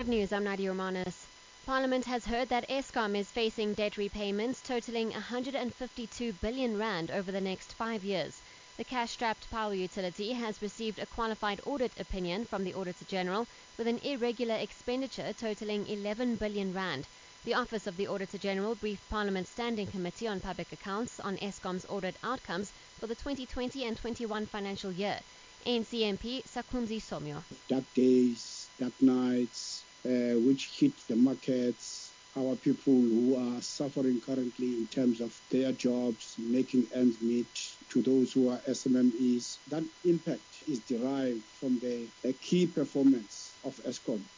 News, I'm Nadia Romanis. Parliament has heard that Eskom is facing debt repayments totaling 152 billion rand over the next 5 years. The cash-strapped power utility has received a qualified audit opinion from the Auditor General with an irregular expenditure totaling 11 billion rand. The Office of the Auditor General briefed Parliament's Standing Committee on Public Accounts on Eskom's audit outcomes for the 2020 and 21 financial year. ANC MP Sakhumzi Somyo. Dark days, dark nights, which hit the markets, our people who are suffering currently in terms of their jobs, making ends meet, to those who are SMMEs. That impact is derived from the key performance of Eskom.